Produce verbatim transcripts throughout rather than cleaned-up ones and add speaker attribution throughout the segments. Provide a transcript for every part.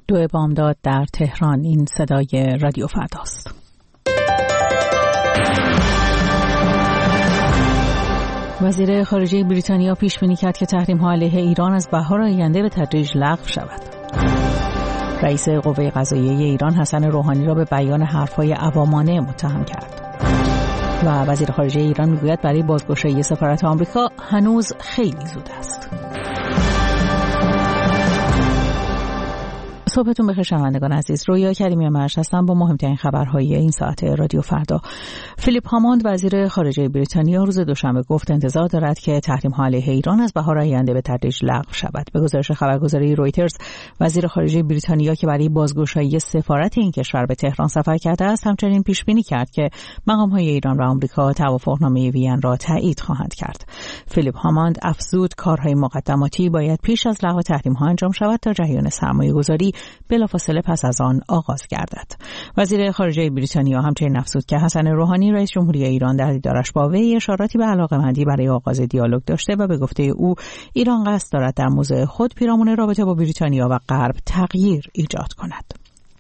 Speaker 1: دو بامداد در تهران. این صدای رادیو فرداست. وزیر خارجه بریتانیا پیش بینی کرد که تحریم‌ها علیه ایران از بهار آینده به تدریج لغو شود. رئیس قوه قضاییه ایران حسن روحانی را به بیان حرف‌های عوامانه متهم کرد. و وزیر خارجه ایران میگوید برای بازگشایی سفارت آمریکا هنوز خیلی زود است. صبحتون بخیر شنوندگان عزیز. رویا کریمی مرش هستم با مهمترین خبرهای این ساعت رادیو فردا. فیلیپ هاموند وزیر خارجه بریتانیا روز دوشنبه گفت انتظار دارد که تحریم‌ها علیه ایران از بهار آینده به تدریج لغو شود. به گزارش خبرگزاری رویترز، وزیر خارجه بریتانیا که برای بازگشایی سفارت این کشور به تهران سفر کرده است، همچنین پیش بینی کرد که مقام‌های ایران و آمریکا توافقنامه وین را تایید خواهند کرد. فیلیپ هاموند افزود کارهای مقدماتی باید پیش از لغو تحریم‌ها انجام شود تا جریان سرمایه‌گذاری بلافاصله پس از آن آغاز گردد. وزیر خارجه بریتانیا همچنین افزود که حسن روحانی رئیس جمهوری ایران در دیدارش با وی اشاراتی به علاقه‌مندی برای آغاز دیالوگ داشته و به گفته او ایران قصد دارد در موضع خود پیرامون رابطه با بریتانیا و غرب تغییر ایجاد کند.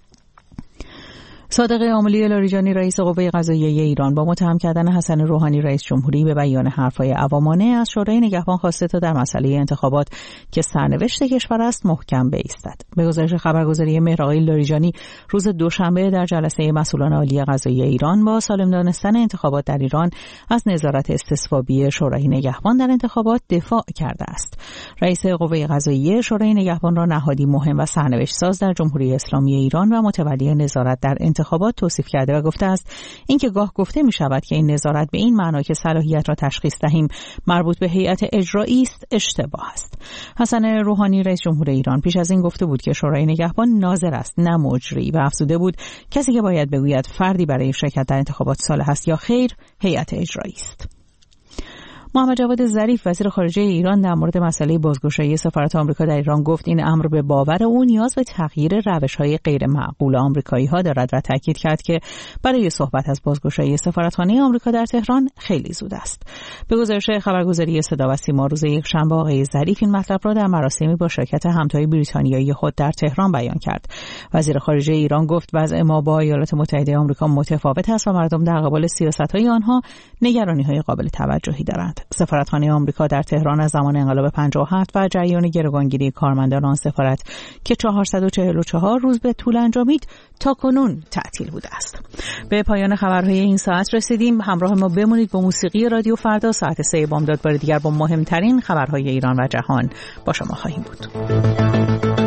Speaker 1: صادق عاملی لاریجانی رئیس قوه قضاییه ایران با متهم کردن حسن روحانی رئیس جمهوری به بیان حرف‌های عوامانه از شورای نگهبان خواسته تا در مسئله انتخابات که سرنوشت کشور است محکم بایستد. به گزارش خبرگزاری مهر، آقای لاریجانی روز دوشنبه در جلسه مسئولان عالی قضاییه ایران با سالم دانستن انتخابات در ایران از نظارت استصوابی شورای نگهبان در انتخابات دفاع کرده است. رئیس قوه قضاییه شورای نگهبان را نهادی مهم و سرنوشت ساز در جمهوری اسلامی ایران و متولی نظارت در انتخابات توصیف کرده و گفته است اینکه گاه گفته می شود که این نظارت به این معنا که صلاحیت را تشخیص دهیم مربوط به هیئت اجرایی است اشتباه است. حسن روحانی رئیس جمهور ایران پیش از این گفته بود که شورای نگهبان ناظر است نه مجری و افزوده بود کسی که باید بگوید فردی برای شرکت در انتخابات صالح است یا خیر هیئت اجرایی است. محمد جواد ظریف وزیر خارجه ایران در مورد مسئله بازگشایی سفارت آمریکا در ایران گفت این امر به باور او نیاز به تغییر روش‌های غیر معقول آمریکایی‌ها دارد و تاکید کرد که برای صحبت از بازگشایی سفارتخانه آمریکا در تهران خیلی زود است. به گزارش خبرگزاری صدا و سیما روز یکشنبه آقای ظریف این مطلب را در مراسمی با شرکت همتای بریتانیایی خود در تهران بیان کرد. وزیر خارجه ایران گفت وضع ما با ایالات متحده آمریکا متفاوت است و مردم در قبال سیاست‌های آنها نگرانی‌های قابل توجهی دارند. سفارتخانه آمریکا در تهران از زمان انقلاب پنجاه و هفت و جریان گروگانگیری کارمندان آن سفارت که چهارصد و چهل و چهار روز به طول انجامید تاکنون تعطیل بوده است. به پایان خبرهای این ساعت رسیدیم. همراه ما بمونید. با موسیقی رادیو فردا ساعت سه بامداد بار دیگر با مهمترین خبرهای ایران و جهان با شما خواهیم بود.